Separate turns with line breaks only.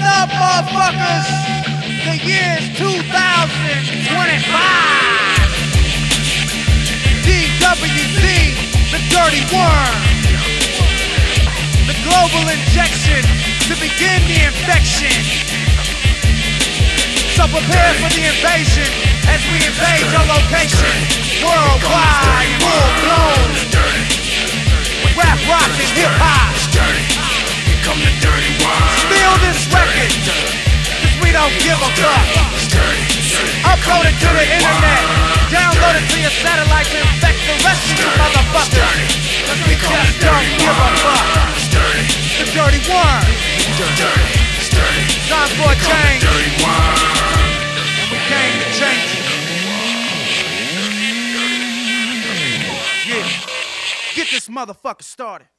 up, motherfuckers? The year's 2025. DWZ, the dirty worm. The global injection to begin the infection. So prepare for the invasion as we invade your location. Worldwide, full blown. Rap, rock, and hip hop.
Here come the dirty worm.
Steal this record, cause we don't give a fuck. Upload it to the internet. Download it to your satellite to infect the rest of you motherfuckers. Cause we just don't give a fuck. The dirty worm. Time for a change. And we came to change it. Yeah. Get this motherfucker started.